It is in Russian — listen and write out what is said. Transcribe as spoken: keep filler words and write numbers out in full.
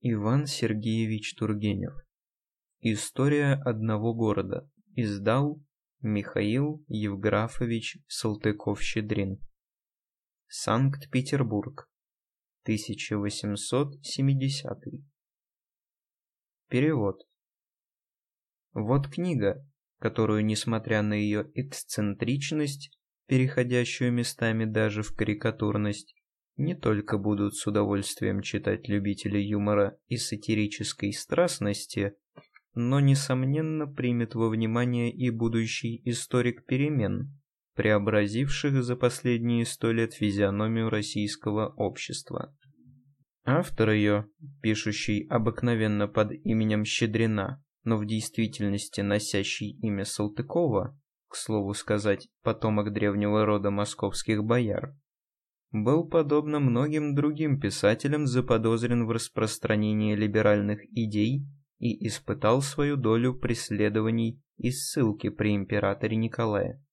Иван Сергеевич Тургенев. История одного города. Издал Михаил Евграфович Салтыков-Щедрин. Санкт-Петербург. тысяча восемьсот семидесятый. Перевод. Вот книга, которую, несмотря на ее эксцентричность, переходящую местами даже в карикатурность, не только будут с удовольствием читать любители юмора и сатирической страстности, но, несомненно, примет во внимание и будущий историк перемен, преобразивших за последние сто лет физиономию российского общества. Автор ее, пишущий обыкновенно под именем Щедрина, но в действительности носящий имя Салтыкова, к слову сказать, потомок древнего рода московских бояр, был, подобно многим другим писателям, заподозрен в распространении либеральных идей и испытал свою долю преследований и ссылки при императоре Николае.